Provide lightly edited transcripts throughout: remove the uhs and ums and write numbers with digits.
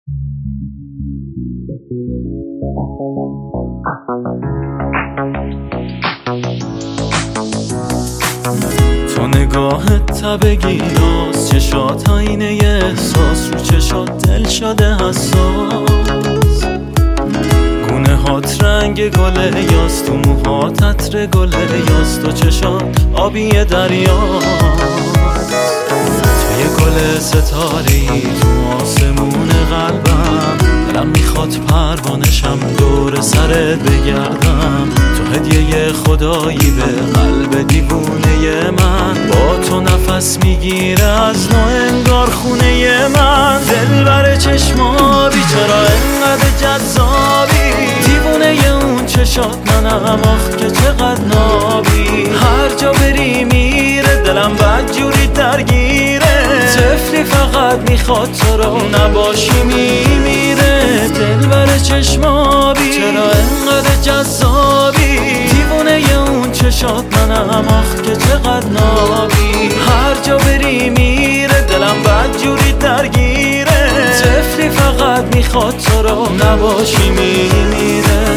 تو نگاهت تبگیراست، چشات آینه احساس، رو چشات دل شده حساس، گونه هات رنگ گله یاست، تو موهات عطر گله یاست، تو چشات آبی دریاست، تو یه گل ستاره‌ای تو آسمون قلبم، دلم میخواد پروانشم دور سرت بگردم، تو هدیه خدایی به قلب دیوونه من، با تو نفس میگیره از نو انگار خونه من، دل بر چشمابی چرا انقدر جذابی، دیوونه اون چشات منم آخ که چقدر نابی، هر جا بری میره دلم بدجوری درگیره، طفلی فقط میخواد تو رو نباشی میمیره، دل بر چشمابی چرا انقدر جذابی، دیوونه اون چشات منم آخ که چقدر نابی، هر جا بری میره دلم بدجوری درگیره، طفلی فقط میخواد تو رو نباشی میمیره.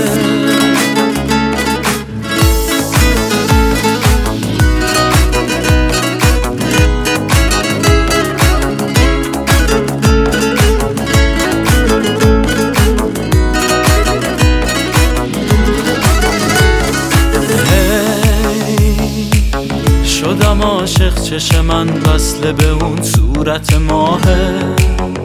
شدم عاشق چش من وصله به اون صورت ماهت،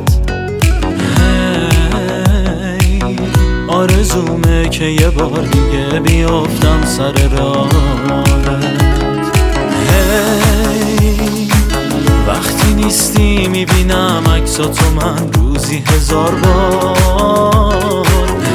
آرزومه که یه بار دیگه بیافتم سر راهت، وقتی نیستی میبینم عکساتو من روزی 1000 بار،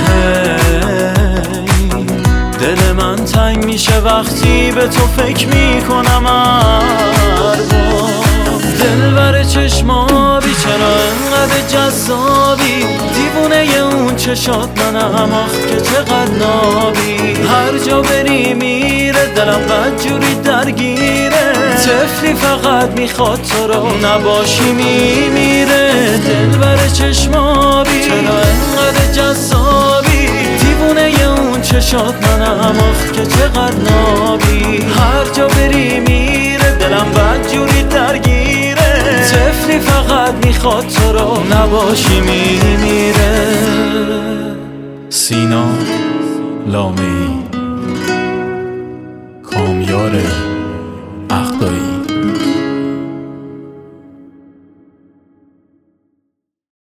دل من تنگ میشه وقتی به تو فکر میکنم هر بار، دل بر چشمابی چرا انقدر جذابی، دیوونه اون چشات منم آخ که چقدر نابی، هر جا بری میره دلم بدجوری درگیره، طفلی فقط میخواد تو رو نباشی میمیره، دل بر چشمابی چرا انقدر جذابی، دیوونه اون چشات منم آخ که چقدر نابی، هر جا بری میره دلم بدجوری درگیره، طفلی فقط میخواد تو رو نباشی میمیره. سینا لامه‌ای، کامیار اقدایی.